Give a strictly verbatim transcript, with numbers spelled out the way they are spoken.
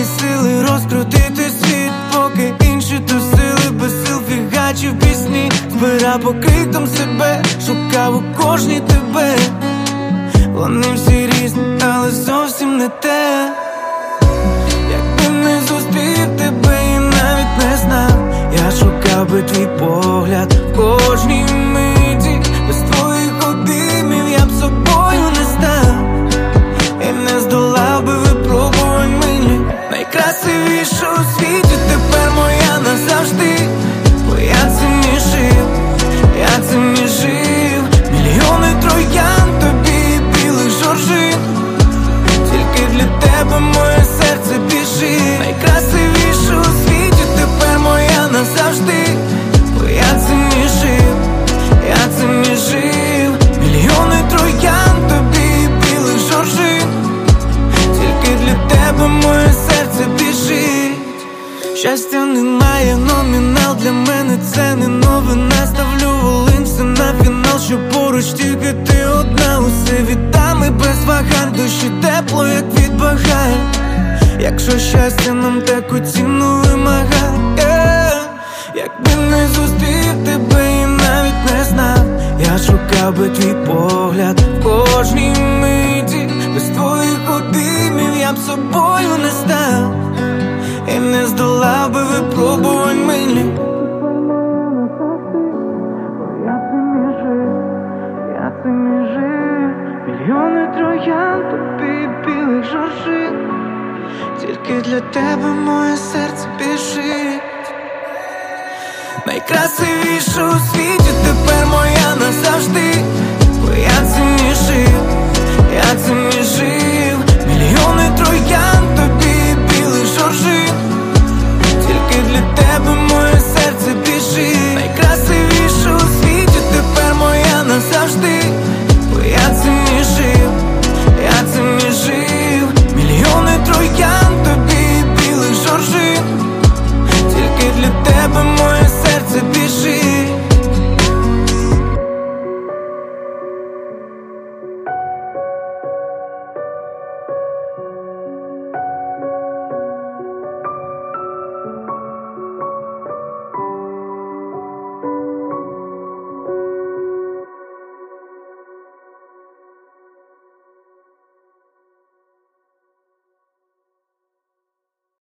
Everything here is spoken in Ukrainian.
сили розкрутити світ, поки інші тусили без сил фігачів пісні. Збирав по крикам себе, шукав у кожній тебе. Вони всі різні, але зовсім не те. Якби не зустрів тебе і навіть не знав, я шукав би твій погляд в кожній миті. Без твоїх обіймів я б собою не став і не здолав би випробувань милі. Найкрасивіша у світі тепер моя назавжди, бо я ціннішив, я ціннішив. Мільйони троян тобі і білих жоржин, тільки для тебе моє серце біжить. Найкрасивіша у світі тепер моя назавжди, бо я ціннішив, я ціннішив. Мільйони троян тобі і білих жоржин, тільки для тебе моє серце біжить. Щастя немає, номінал для мене це не новина. Ставлю волинце на фінал, що поруч тільки ти одна. Усе віддам і без вагань, душі тепло, як від багань. Якщо щастя нам таку ціну вимагає, yeah. Якби не зустрів тебе і навіть не знав, я шукав би твій погляд в кожній миті. Без твоїх обіймів я б собою не став і не здолав би випробувань милі. Я ціннішив, я ціннішив. Мільйони троян тобі білих жоржин, тільки для тебе моє серце біжить. Найкрасивіша у світі тепер моя назавжди, бо я ціннішив, я ціннішив.